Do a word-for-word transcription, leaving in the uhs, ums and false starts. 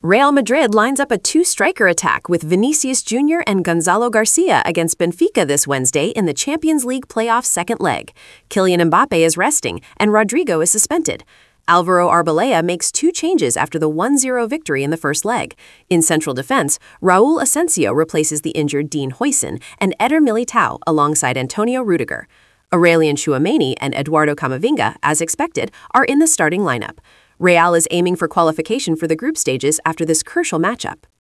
Real Madrid lines up a two-striker attack with Vinicius Junior and Gonzalo Garcia against Benfica this Wednesday in the Champions League playoff second leg. Kylian Mbappe is resting, and Rodrigo is suspended. Alvaro Arbeloa makes two changes after the one zero victory in the first leg. In central defense, Raul Asensio replaces the injured Dean Huijsen and Eder Militao alongside Antonio Rudiger. Aurelien Tchouameni and Eduardo Camavinga, as expected, are in the starting lineup. Real is aiming for qualification for the group stages after this crucial matchup.